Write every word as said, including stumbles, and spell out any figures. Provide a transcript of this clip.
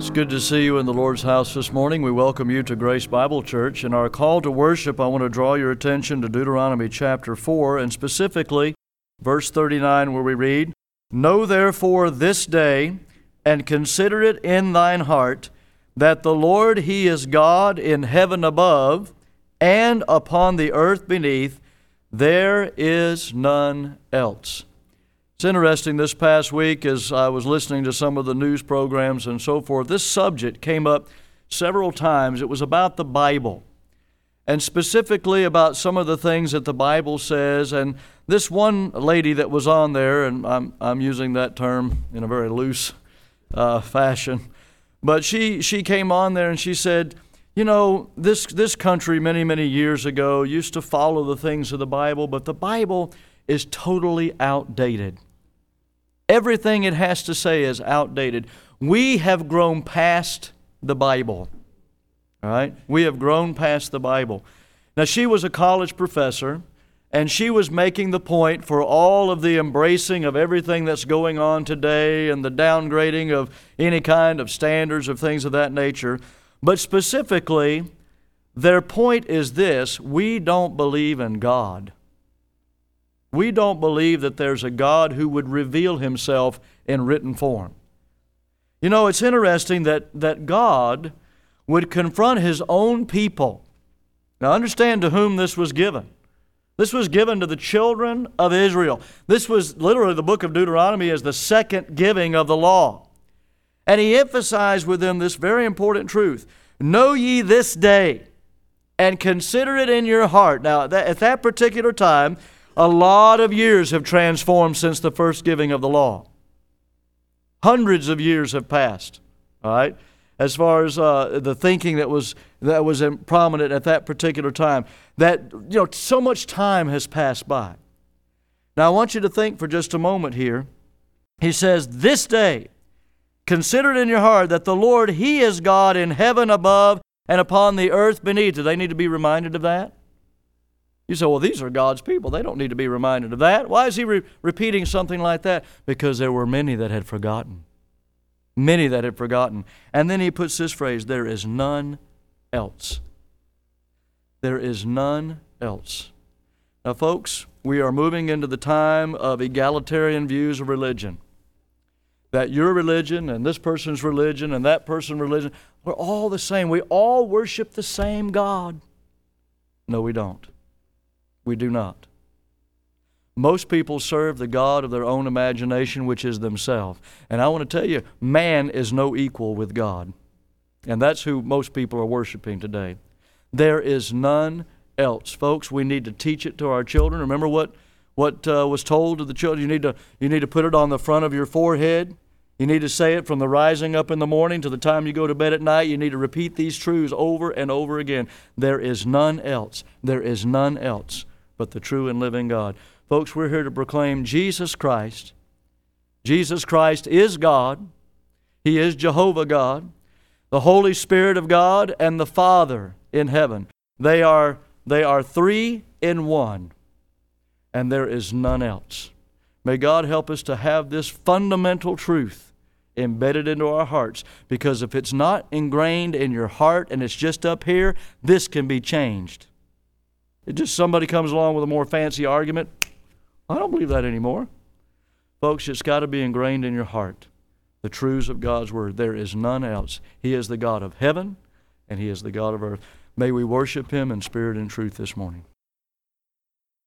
It's good to see you in the Lord's house this morning. We welcome you to Grace Bible Church. In our call to worship, I want to draw your attention to Deuteronomy chapter four, and specifically verse thirty-nine, where we read, "Know therefore this day, and consider it in thine heart, that the Lord He is God in heaven above, and upon the earth beneath, there is none else." It's interesting, this past week as I was listening to some of the news programs and so forth, this subject came up several times. It was about the Bible, and specifically about some of the things that the Bible says. And this one lady that was on there, and I'm I'm using that term in a very loose uh, fashion, but she she came on there and she said, you know, this this country many, many years ago used to follow the things of the Bible, but the Bible is totally outdated. Everything it has to say is outdated. We have grown past the Bible. All right? We have grown past the Bible. Now, she was a college professor, and she was making the point for all of the embracing of everything that's going on today and the downgrading of any kind of standards of things of that nature. But specifically, their point is this: we don't believe in God. We don't believe that there's a God who would reveal Himself in written form. You know, it's interesting that, that God would confront His own people. Now, understand to whom this was given. This was given to the children of Israel. This was literally, the book of Deuteronomy is the second giving of the law. And He emphasized with them this very important truth: know ye this day, and consider it in your heart. Now, at that particular time, a lot of years have transformed since the first giving of the law. Hundreds of years have passed, all right, as far as uh, the thinking that was that was prominent at that particular time. That, you know, so much time has passed by. Now, I want you to think for just a moment here. He says, this day, consider it in your heart that the Lord, He is God in heaven above and upon the earth beneath. Do they need to be reminded of that? You say, well, these are God's people. They don't need to be reminded of that. Why is He re- repeating something like that? Because there were many that had forgotten. Many that had forgotten. And then He puts this phrase, there is none else. There is none else. Now, folks, we are moving into the time of egalitarian views of religion. That your religion and this person's religion and that person's religion, we're all the same. We all worship the same God. No, we don't. We do not. Most people serve the God of their own imagination, which is themselves. And I want to tell you, man is no equal with God. And that's who most people are worshiping today. There is none else. Folks, we need to teach it to our children. Remember what, what uh, was told to the children? You need to, you need to put it on the front of your forehead. You need to say it from the rising up in the morning to the time you go to bed at night. You need to repeat these truths over and over again. There is none else. There is none else but the true and living God. Folks, we're here to proclaim Jesus Christ. Jesus Christ is God. He is Jehovah God, the Holy Spirit of God, and the Father in heaven. They are, they are three in one, and there is none else. May God help us to have this fundamental truth embedded into our hearts, because if it's not ingrained in your heart and it's just up here, this can be changed. It just somebody comes along with a more fancy argument. I don't believe that anymore. Folks, it's got to be ingrained in your heart. The truths of God's Word. There is none else. He is the God of heaven, and He is the God of earth. May we worship Him in spirit and truth this morning.